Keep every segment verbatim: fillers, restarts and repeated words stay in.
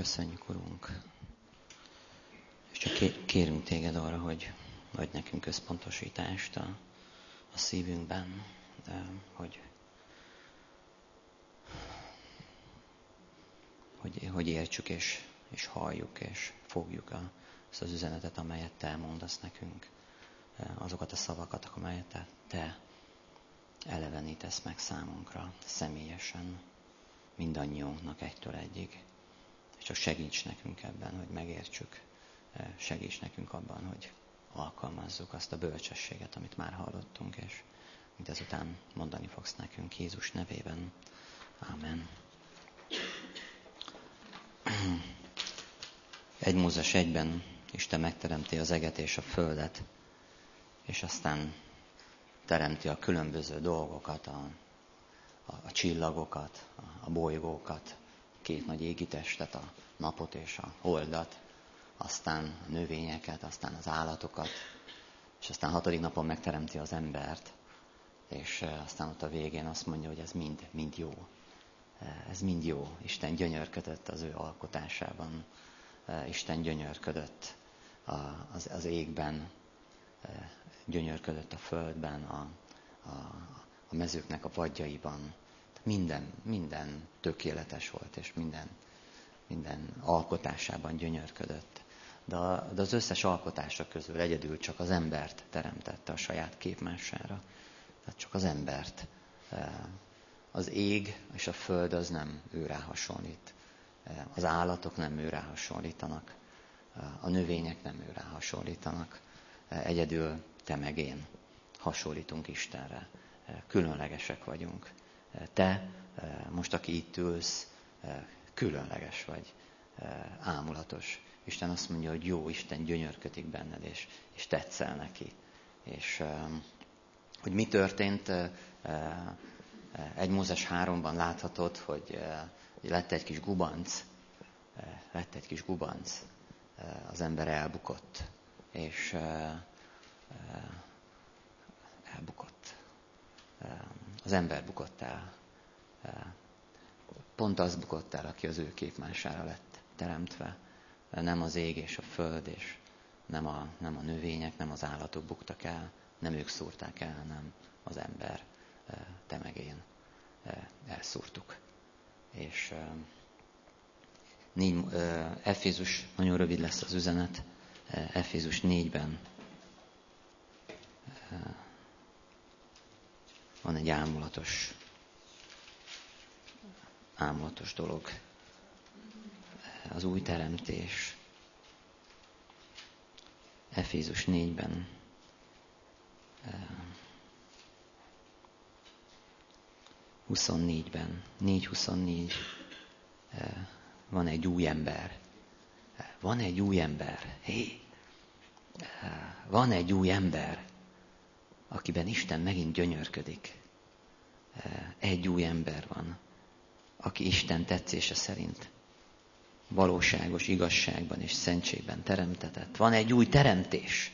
Köszönjük, Urunk. És csak kérünk Téged arra, hogy adj nekünk központosítást a, a szívünkben, hogy, hogy, hogy értsük és, és halljuk és fogjuk a, azt az üzenetet, amelyet Te mondasz nekünk. Azokat a szavakat, amelyet Te, te elevenítesz meg számunkra, személyesen, mindannyiunknak egytől egyig. És csak segíts nekünk ebben, hogy megértsük. Segíts nekünk abban, hogy alkalmazzuk azt a bölcsességet, amit már hallottunk, és mint ezután mondani fogsz nekünk Jézus nevében. Ámen. Egy Mózes egyben Isten megteremti az eget és a földet, és aztán teremti a különböző dolgokat, a, a, a csillagokat, a, a bolygókat, két nagy égitestet, a napot és a holdat, aztán a növényeket, aztán az állatokat, és aztán hatodik napon megteremti az embert, és aztán ott a végén azt mondja, hogy ez mind, mind jó. Ez mind jó. Isten gyönyörködött az ő alkotásában. Isten gyönyörködött az, az égben, gyönyörködött a földben, a, a, a mezőknek a vadjaiban. Minden, minden tökéletes volt, és minden, minden alkotásában gyönyörködött. De, a, de az összes alkotása közül egyedül csak az embert teremtette a saját képmására. Tehát csak az embert. Az ég és a föld az nem őrá hasonlít. Az állatok nem őrá hasonlítanak. A növények nem őrá hasonlítanak. Egyedül te meg én hasonlítunk Istenre. Különlegesek vagyunk. Te, most aki itt ülsz, különleges vagy, ámulatos. Isten azt mondja, hogy jó, Isten gyönyörködik benned, és, és tetszel neki. És hogy mi történt, egy Mózes háromban láthatod, hogy lett egy kis gubanc, lett egy kis gubanc, az ember elbukott, és elbukott. Az ember bukott el. Pont az bukott el, aki az ő képmására lett teremtve. Nem az ég és a föld, és nem a, nem a növények, nem az állatok buktak el, nem ők szúrták el, hanem az ember, te meg én elszúrtuk. És négy, Efézus, nagyon rövid lesz az üzenet, Efézus négyben van egy ámulatos, ámulatos dolog. Az új teremtés. Efézus négyben huszonnégyben, négy huszonnégy van egy új ember. Van egy új ember. Hé! Van egy új ember, akiben Isten megint gyönyörködik. Egy új ember van, aki Isten tetszése szerint valóságos igazságban és szentségben teremtetett. Van egy új teremtés.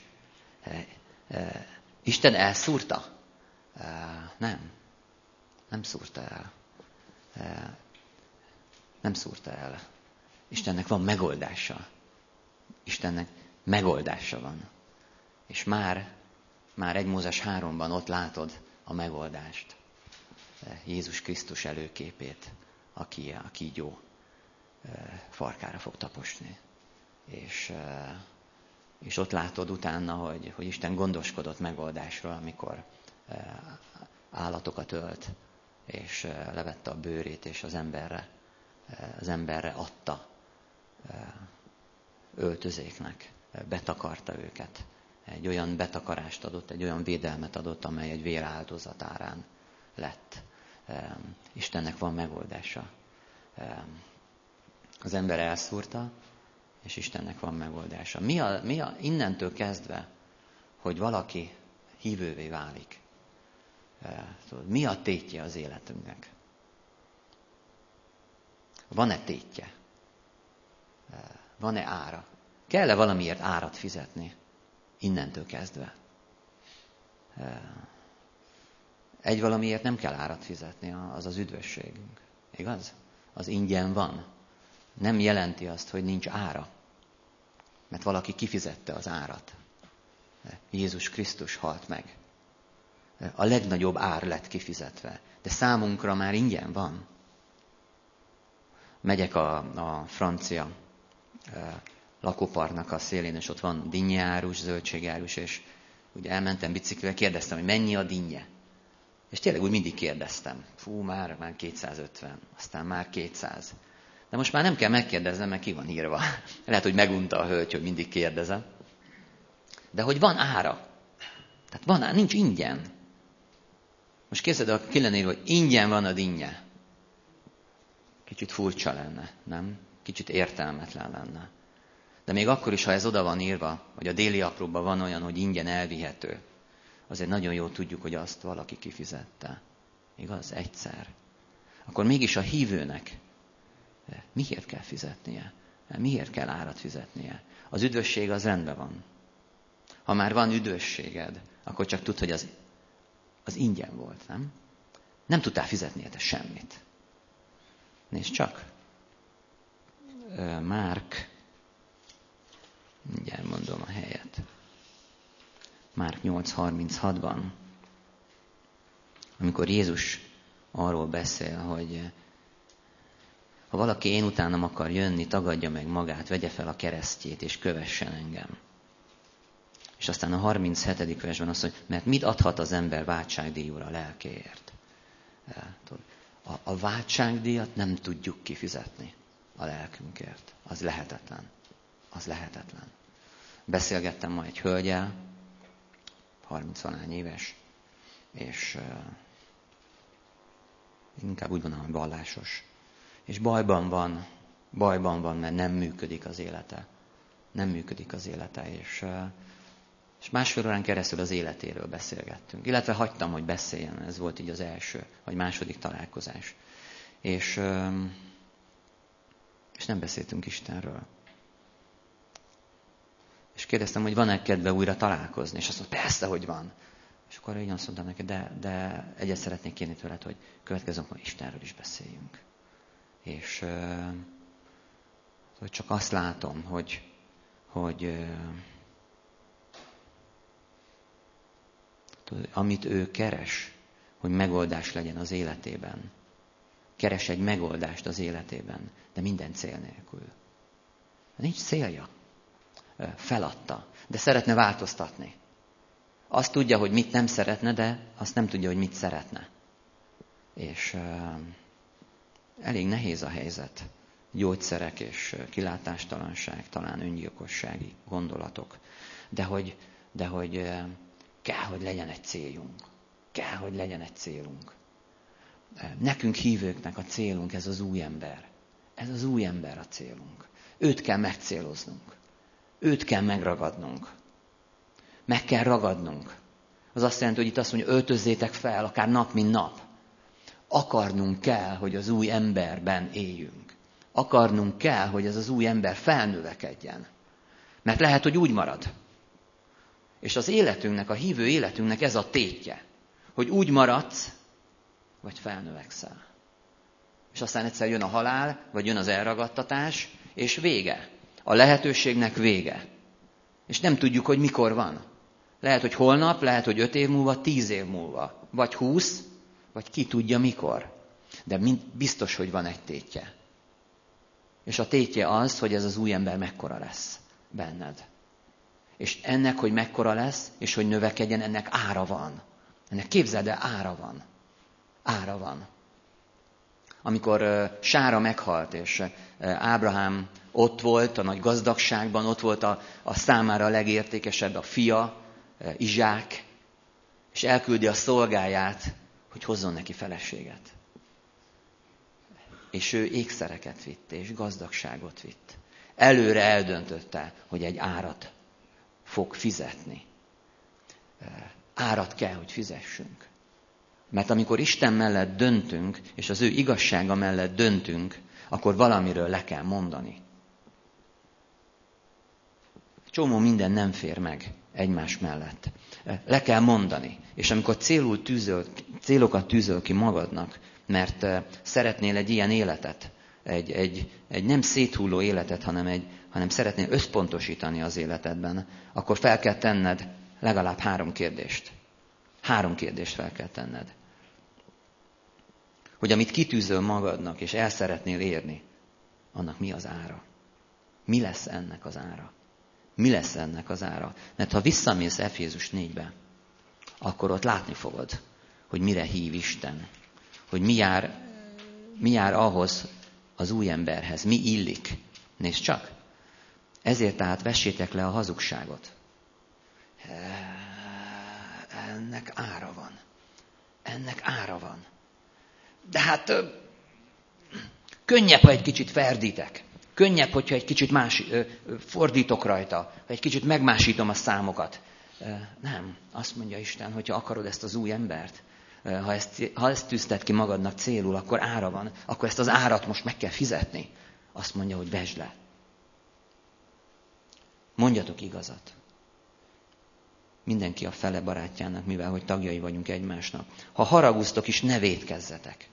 Isten elszúrta? Nem. Nem szúrta el. Nem szúrta el. Istennek van megoldása. Istennek megoldása van. És már, már egy Mózes háromban ott látod a megoldást. Jézus Krisztus előképét, aki a kígyó farkára fog taposni. És, és ott látod utána, hogy, hogy Isten gondoskodott megoldásról, amikor állatokat ölt, és levette a bőrét, és az emberre, az emberre adta öltözéknek, betakarta őket. Egy olyan betakarást adott, egy olyan védelmet adott, amely egy véráldozat árán lett. Istennek van megoldása. Az ember elszúrta, és Istennek van megoldása. Mi a, mi a, innentől kezdve, hogy valaki hívővé válik, mi a tétje az életünknek? Van-e tétje? Van-e ára? Kell-e valamiért árat fizetni? Innentől kezdve. Egy valamiért nem kell árat fizetni, az az üdvösségünk. Igaz? Az ingyen van. nem jelenti azt, hogy nincs ára. Mert valaki kifizette az árat. Jézus Krisztus halt meg. A legnagyobb ár lett kifizetve. De számunkra már ingyen van. Megyek a, a francia e, lakóparknak a szélén, és ott van dinnyeárus, zöldségárus, és ugye elmentem biciklivel, kérdeztem, hogy mennyi a dinnye. És tényleg úgy mindig kérdeztem. Fú, már, már kétszázötven, aztán már kétszáz. De most már nem kell megkérdeznem, mert ki van írva. Lehet, hogy megunta a hölgy, hogy mindig kérdezem. De hogy van ára. Tehát van ára, nincs ingyen. Most képzeld, ha ki lenne írva, hogy ingyen van a dinnye. Kicsit furcsa lenne, nem? Kicsit értelmetlen lenne. De még akkor is, ha ez oda van írva, hogy a déli apróban van olyan, hogy ingyen elvihető, azért nagyon jól tudjuk, hogy azt valaki kifizette. Igaz? Egyszer. Akkor mégis a hívőnek miért kell fizetnie? Miért kell árat fizetnie? Az üdvösség az rendben van. Ha már van üdvösséged, akkor csak tudd, hogy az, az ingyen volt, nem? Nem tudtál fizetni érte semmit. Nézd csak. Márk, mindjárt mondom a helyet. Márk nyolc harminchatban, amikor Jézus arról beszél, hogy ha valaki én utánam akar jönni, tagadja meg magát, vegye fel a keresztjét, és kövessen engem. És aztán a harminchetedik versben azt mondja, mert mit adhat az ember váltságdíjúra a lelkéért? A, a váltságdíjat nem tudjuk kifizetni a lelkünkért. Az lehetetlen. Az lehetetlen. Beszélgettem ma egy hölgyel, harmincvalány éves, és uh, inkább úgy mondom, hogy vallásos. És bajban van, bajban van, mert nem működik az élete. Nem működik az élete, és, uh, és másfél órán keresztül az életéről beszélgettünk. Illetve hagytam, hogy beszéljen, ez volt így az első, vagy második találkozás. És, uh, és nem beszéltünk Istenről. És kérdeztem, hogy van-e kedve újra találkozni, és azt mondta, persze, hogy van. És akkor én azt mondtam neki, de, de egyet szeretnék kérni tőled, hogy következő ma Istenről is beszéljünk. És uh, hogy csak azt látom, hogy, hogy uh, tudod, amit ő keres, hogy megoldás legyen az életében. Keres egy megoldást az életében, de minden cél nélkül. Nincs célja. Feladta, de szeretne változtatni. Azt tudja, hogy mit nem szeretne, de azt nem tudja, hogy mit szeretne. És uh, elég nehéz a helyzet. Gyógyszerek és kilátástalanság, talán öngyilkossági gondolatok. De hogy, de hogy uh, kell, hogy legyen egy céljunk. Kell, hogy legyen egy célunk. Uh, nekünk hívőknek a célunk ez az új ember. Ez az új ember a célunk. Őt kell megcéloznunk. Őt kell megragadnunk. Meg kell ragadnunk. Az azt jelenti, hogy itt azt mondja, öltözzétek fel, akár nap, mint nap. Akarnunk kell, hogy az új emberben éljünk. Akarnunk kell, hogy ez az új ember felnövekedjen. Mert lehet, hogy úgy marad. És az életünknek, a hívő életünknek ez a tétje. Hogy úgy maradsz, vagy felnövekszel. És aztán egyszer jön a halál, vagy jön az elragadtatás, és vége. A lehetőségnek vége. És nem tudjuk, hogy mikor van. Lehet, hogy holnap, lehet, hogy öt év múlva, tíz év múlva. Vagy húsz, vagy ki tudja mikor. De biztos, hogy van egy tétje. És a tétje az, hogy ez az új ember mekkora lesz benned. És ennek, hogy mekkora lesz, és hogy növekedjen, ennek ára van. Ennek képzeld el, ára van. Ára van. Amikor uh, Sára meghalt, és uh, Ábrahám ott volt a nagy gazdagságban, ott volt a, a számára a legértékesebb a fia, uh, Izsák, és elküldi a szolgáját, hogy hozzon neki feleséget. És ő ékszereket vitt, és gazdagságot vitt. Előre eldöntötte, hogy egy árat fog fizetni. Uh, árat kell, hogy fizessünk. Mert amikor Isten mellett döntünk, és az ő igazsága mellett döntünk, akkor valamiről le kell mondani. Csomó minden nem fér meg egymás mellett. Le kell mondani. És amikor célul tűzöl, célokat tűzöl ki magadnak, mert szeretnél egy ilyen életet, egy, egy, egy nem széthulló életet, hanem, egy, hanem szeretnél összpontosítani az életedben, akkor fel kell tenned legalább három kérdést. Három kérdést fel kell tenned. Hogy amit kitűzöl magadnak, és el szeretnél érni, annak mi az ára? Mi lesz ennek az ára? Mi lesz ennek az ára? Mert ha visszamész Efézus négybe, akkor ott látni fogod, hogy mire hív Isten. Hogy mi jár, mi jár ahhoz az új emberhez, mi illik. Nézd csak! Ezért tehát vessétek le a hazugságot. Ennek ára van. Ennek ára van. De hát könnyebb, ha egy kicsit ferdítek. Könnyebb, hogyha egy kicsit más, fordítok rajta, vagy egy kicsit megmásítom a számokat. Nem. Azt mondja Isten, hogyha akarod ezt az új embert, ha ezt, ha ezt tűzted ki magadnak célul, akkor ára van, akkor ezt az árat most meg kell fizetni. Azt mondja, hogy vesd le. Mondjatok igazat. Mindenki a fele barátjának, mivel hogy tagjai vagyunk egymásnak. Ha haraguztok is, ne vétkezzetek.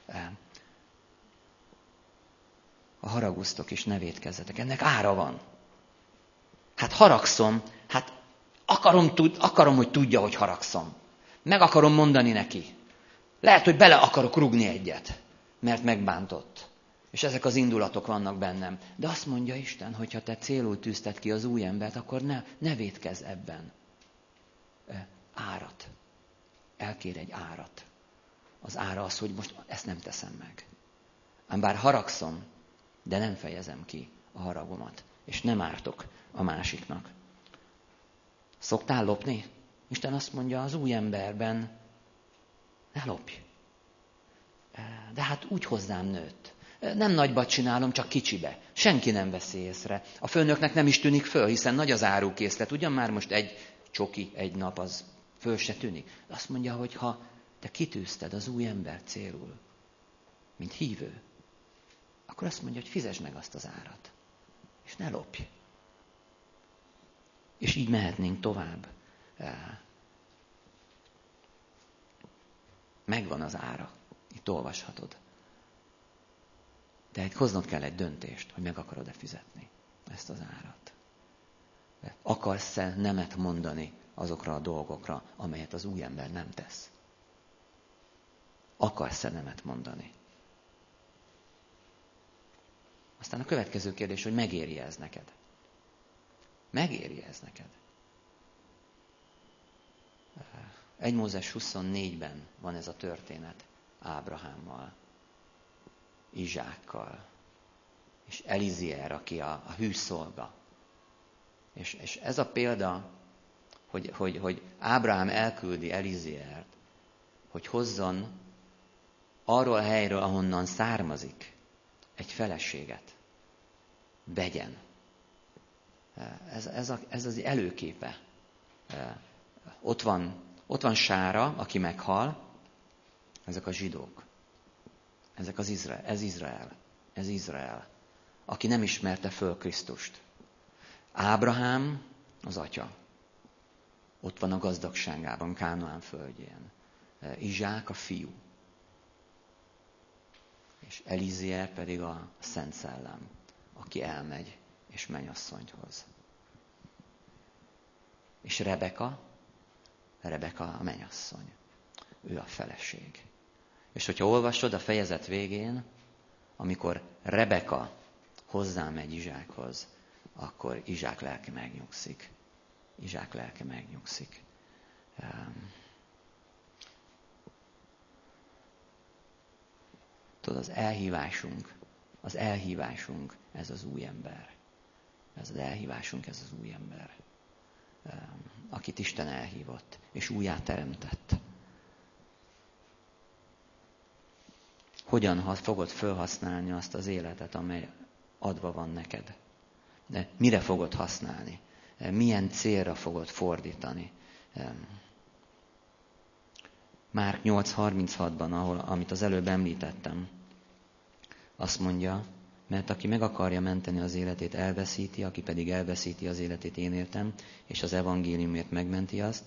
Ha haraguztok is, ne vétkezzetek. Ennek ára van. Hát haragszom, hát akarom, tud, akarom, hogy tudja, hogy haragszom. Meg akarom mondani neki. Lehet, hogy bele akarok rugni egyet, mert megbántott. És ezek az indulatok vannak bennem. De azt mondja Isten, hogy ha te célul tűzted ki az új embert, akkor ne, ne vétkezz ebben. Árat. Elkér egy árat. Az ára az, hogy most ezt nem teszem meg. Ám bár haragszom, de nem fejezem ki a haragomat. És nem ártok a másiknak. Szoktál lopni? Isten azt mondja, az új emberben ne lopj. De hát úgy hozzám nőtt. Nem nagyba csinálom, csak kicsibe. Senki nem veszi észre. A főnöknek nem is tűnik föl, hiszen nagy az árukészlet. Ugyan már most egy csoki, egy nap, az föl se tűnik. Azt mondja, hogy ha te kitűzted az új ember célul, mint hívő, akkor azt mondja, hogy fizesd meg azt az árat. És ne lopj. És így mehetnénk tovább. Megvan az ára. Itt olvashatod. De hoznod kell egy döntést, hogy meg akarod-e fizetni ezt az árat. Akarsz-e nemet mondani azokra a dolgokra, amelyet az új ember nem tesz? Akarsz-e nemet mondani? Aztán a következő kérdés, hogy megéri ez neked? Megéri ez neked? egy Mózes huszonnégyben van ez a történet Ábrahámmal, Izsákkal, és Elizier, aki a, a hű szolga. És, és ez a példa, hogy, hogy, hogy Ábrahám elküldi Eliziert, hogy hozzon arról a helyről, ahonnan származik, egy feleséget. Vegyen. Ez, ez, a, ez az előképe. Ott van, ott van Sára, aki meghal, ezek a zsidók. Ezek az Izrael, ez Izrael. Ez Izrael. Aki nem ismerte föl Krisztust. Ábrahám az atya. Ott van a gazdagságában, Kánaán földjén. Izsák a fiú. És Elizier pedig a Szent Szellem, aki elmegy és mennyasszonyt hoz. És Rebeka, Rebeka a mennyasszony. Ő a feleség. És hogyha olvasod a fejezet végén, amikor Rebeka hozzámegy Izsákhoz, akkor Izsák lelke megnyugszik. Izsák lelke megnyugszik. Um, Tudod, az elhívásunk, az elhívásunk, ez az új ember. Ez az elhívásunk, ez az új ember. Um, akit Isten elhívott, és újjá teremtett. Hogyan fogod felhasználni azt az életet, amely adva van neked? De mire fogod használni? Milyen célra fogod fordítani? Márk nyolc harminchatban, ahol, amit az előbb említettem, azt mondja, mert aki meg akarja menteni az életét, elveszíti, aki pedig elveszíti az életét, én értem, és az evangéliumért megmenti azt.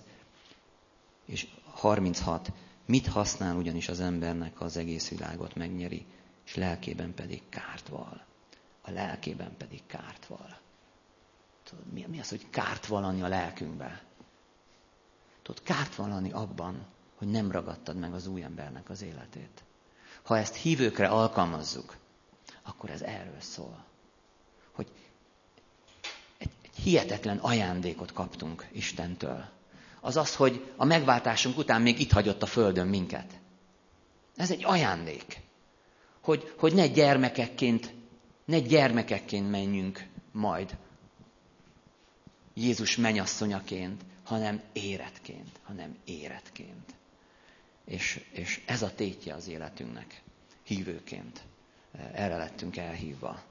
És harminchat. Mit használ ugyanis az embernek, ha az egész világot megnyeri, és lelkében pedig kárt val. A lelkében pedig kárt val. Tudod, mi, mi az, hogy kárt valani a lelkünkbe? Tudod, kárt valani abban, hogy nem ragadtad meg az új embernek az életét. Ha ezt hívőkre alkalmazzuk, akkor ez erről szól. Hogy egy, egy hihetetlen ajándékot kaptunk Istentől. Az az, hogy a megváltásunk után még itt hagyott a földön minket. Ez egy ajándék. Hogy, hogy ne gyermekekként, ne gyermekekként menjünk majd Jézus mennyasszonyaként, hanem éretként, hanem éretként. És, és ez a tétje az életünknek, hívőként. Erre lettünk elhívva.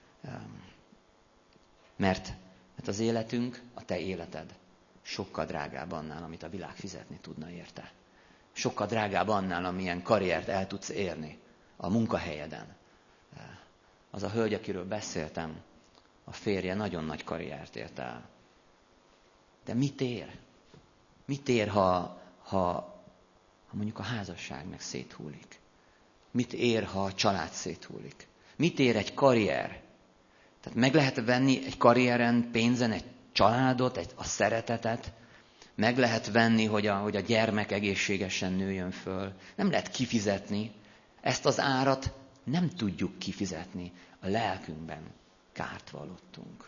Mert, mert az életünk, a te életed sokkal drágább annál, amit a világ fizetni tudna érte. Sokkal drágább annál, amilyen karriert el tudsz érni a munkahelyeden. Az a hölgy, akiről beszéltem, a férje nagyon nagy karriert ért el. De mit ér? Mit ér, ha, ha, ha mondjuk a házasság meg széthullik? Mit ér, ha a család széthullik? Mit ér egy karrier? Tehát meg lehet venni egy karrieren, pénzen egy családot, egy, a szeretetet, meg lehet venni, hogy a, hogy a gyermek egészségesen nőjön föl. Nem lehet kifizetni. Ezt az árat nem tudjuk kifizetni. A lelkünkben kárt vallottunk.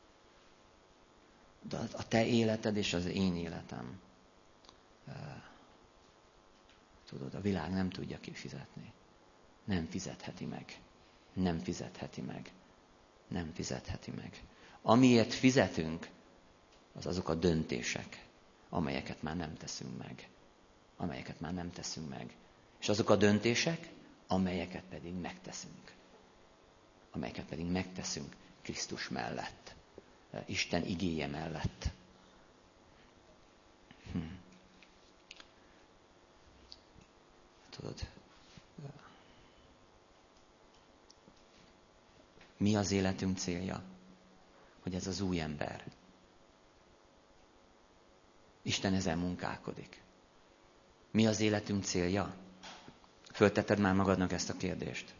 De a te életed és az én életem. Tudod, a világ nem tudja kifizetni. Nem fizetheti meg. Nem fizetheti meg. Nem fizetheti meg. Amiért fizetünk, az azok a döntések, amelyeket már nem teszünk meg. Amelyeket már nem teszünk meg. És azok a döntések, amelyeket pedig megteszünk. Amelyeket pedig megteszünk Krisztus mellett. Isten igéje mellett. Hm. Tudod, mi az életünk célja? Hogy ez az új ember. Isten ezen munkálkodik. Mi az életünk célja? Föltetted már magadnak ezt a kérdést?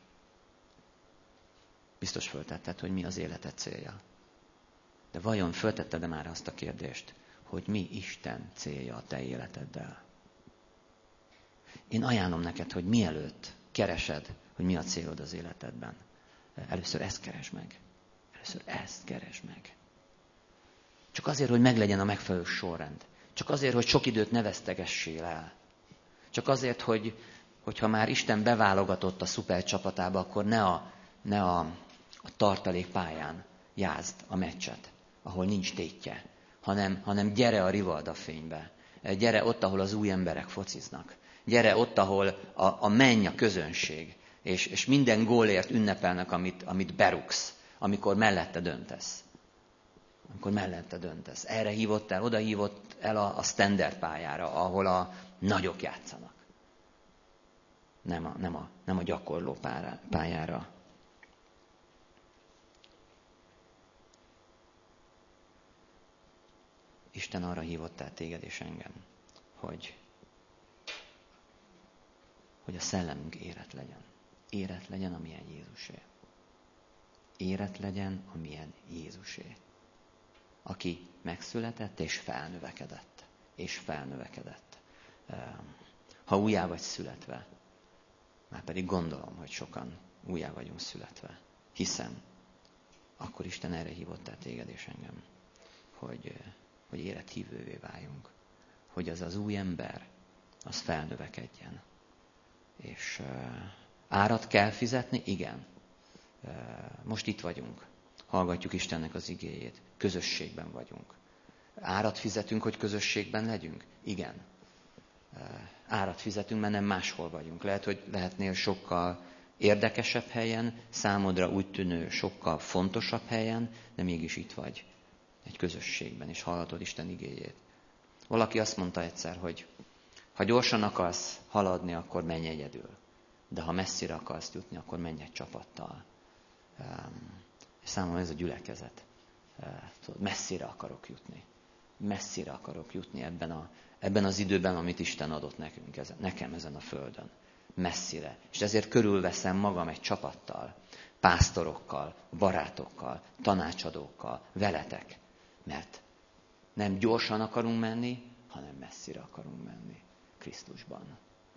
Biztos föltetted, hogy mi az életed célja. De vajon föltetted-e már azt a kérdést, hogy mi Isten célja a te életeddel? Én ajánlom neked, hogy mielőtt keresed, hogy mi a célod az életedben, először ezt keresd meg. Először ezt keresd meg. Csak azért, hogy meglegyen a megfelelő sorrend. Csak azért, hogy sok időt ne vesztegessél el. Csak azért, hogy hogyha már Isten beválogatott a szuper csapatába, akkor ne a, ne a, a tartalék pályán jázd a meccset, ahol nincs tétje, hanem, hanem gyere a Rivalda fénybe. Gyere ott, ahol az új emberek fociznak. Gyere ott, ahol a, a menny a közönség, és, és minden gólért ünnepelnek, amit, amit berúgsz, amikor mellette döntesz. Amikor mellette döntesz. Erre hívott el, oda hívott el a, a standard pályára, ahol a nagyok játszanak. Nem a, nem a, nem a gyakorló pályára. Isten arra hívott el téged és engem, hogy, hogy a szellemünk érett legyen. Érett legyen, amilyen Jézusé. Érett legyen, amilyen Jézusé. Aki megszületett és felnövekedett. És felnövekedett. Ha újjá vagy születve, már pedig gondolom, hogy sokan újjá vagyunk születve. Hiszem, akkor Isten erre hívott el téged és engem, hogy, hogy érett hívővé váljunk. Hogy az az új ember, az felnövekedjen. És uh, árat kell fizetni? Igen. Uh, most itt vagyunk. Hallgatjuk Istennek az igéjét. Közösségben vagyunk. Árat fizetünk, hogy közösségben legyünk? Igen. Uh, árat fizetünk, mert nem máshol vagyunk. Lehet, hogy lehetnél sokkal érdekesebb helyen, számodra úgy tűnő sokkal fontosabb helyen, de mégis itt vagy. Egy közösségben, és hallgatod Isten igéjét. Valaki azt mondta egyszer, hogy ha gyorsan akarsz haladni, akkor menj egyedül. De ha messzire akarsz jutni, akkor menj egy csapattal. És számomra ez a gyülekezet. Tudod, messzire akarok jutni. Messzire akarok jutni ebben, a, ebben az időben, amit Isten adott nekünk, ezen, nekem ezen a földön. messzire. És ezért körülveszem magam egy csapattal, pásztorokkal, barátokkal, tanácsadókkal, veletek. Mert nem gyorsan akarunk menni, hanem messzire akarunk menni Krisztusban.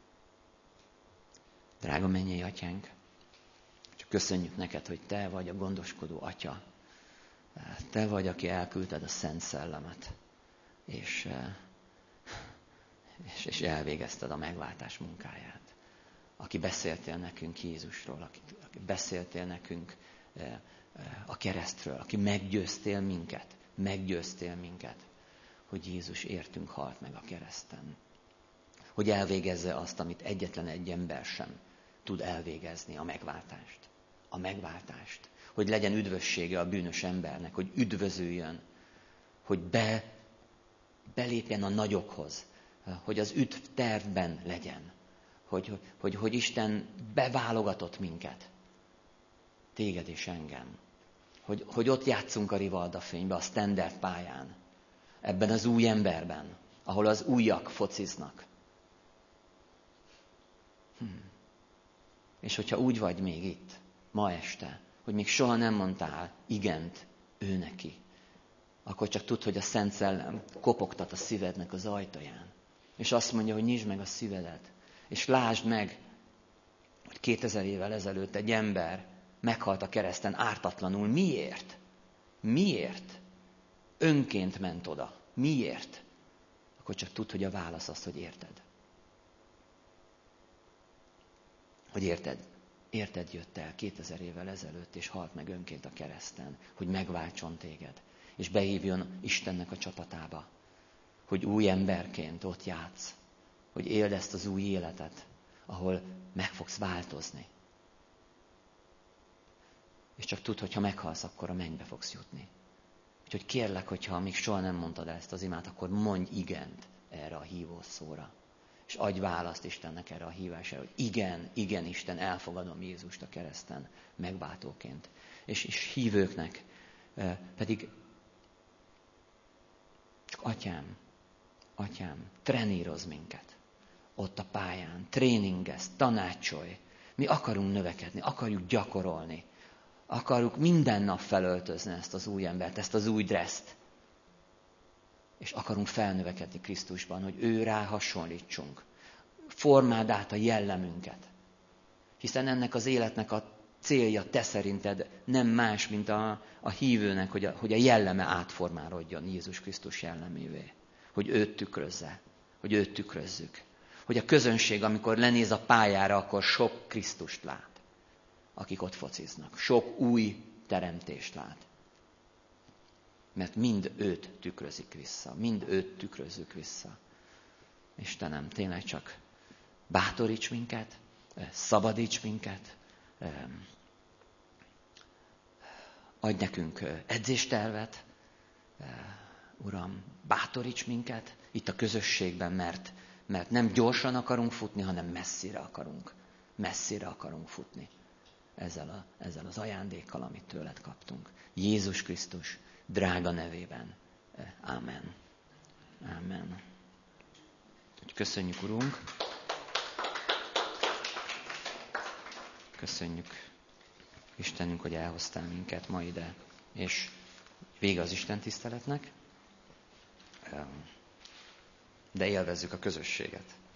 Drága mennyei atyánk, csak köszönjük neked, hogy te vagy a gondoskodó atya. Te vagy, aki elküldted a Szent Szellemet, és, és, és elvégezted a megváltás munkáját. Aki beszéltél nekünk Jézusról, aki, aki beszéltél nekünk a keresztről, aki meggyőztél minket, meggyőztél minket, hogy Jézus értünk halt meg a kereszten. Hogy elvégezze azt, amit egyetlen egy ember sem tud elvégezni, a megváltást. A megváltást. Hogy legyen üdvössége a bűnös embernek, hogy üdvözüljön, hogy be, belépjen a nagyokhoz, hogy az üdv tervben legyen, hogy, hogy, hogy Isten beválogatott minket, téged és engem, hogy, hogy ott játszunk a Rivalda fénybe, a standard pályán, ebben az új emberben, ahol az újak fociznak. Hm. És hogyha úgy vagy még itt, ma este, hogy még soha nem mondtál igent ő neki, akkor csak tudd, hogy a Szent Szellem kopogtat a szívednek az ajtaján. És azt mondja, hogy nyisd meg a szívedet. És lásd meg, hogy kétezer évvel ezelőtt egy ember meghalt a kereszten ártatlanul. Miért? Miért? Önként ment oda. Miért? Akkor csak tudd, hogy a válasz az, hogy érted. Hogy érted? Érted jött el kétezer évvel ezelőtt, és halt meg önként a kereszten, hogy megváltson téged, és behívjon Istennek a csapatába, hogy új emberként ott játsz, hogy éld ezt az új életet, ahol meg fogsz változni. És csak tudd, hogy ha meghalsz, akkor a mennybe fogsz jutni. Úgyhogy kérlek, hogyha még soha nem mondtad ezt az imát, akkor mondj igent erre a hívó szóra. És adj választ Istennek erre a hívásra, hogy igen, igen, Isten, elfogadom Jézust a kereszten megváltóként. És, és hívőknek pedig csak atyám, atyám, trenírozz minket ott a pályán, tréningezz, tanácsolj. Mi akarunk növekedni, akarjuk gyakorolni, akarjuk minden nap felöltözni ezt az új embert, ezt az új dresszt. És akarunk felnövekedni Krisztusban, hogy ő rá hasonlítsunk. Formáld át a jellemünket. Hiszen ennek az életnek a célja te szerinted nem más, mint a, a hívőnek, hogy a, hogy a jelleme átformálódjon Jézus Krisztus jellemévé. Hogy őt tükrözze, hogy őt tükrözzük. Hogy a közönség, amikor lenéz a pályára, akkor sok Krisztust lát, akik ott fociznak. Sok új teremtést lát. Mert mind őt tükrözik vissza, mind őt tükrözzük vissza. Istenem, tényleg csak bátoríts minket, szabadíts minket, adj nekünk edzéstervet, Uram, bátoríts minket itt a közösségben, mert, mert nem gyorsan akarunk futni, hanem messzire akarunk, messzire akarunk futni ezzel, a, ezzel az ajándékkal, amit tőled kaptunk. Jézus Krisztus drága nevében. Ámen. Ámen. Köszönjük, Urunk. Köszönjük, Istenünk, hogy elhoztál minket ma ide. És vége az Isten tiszteletnek, de élvezzük a közösséget.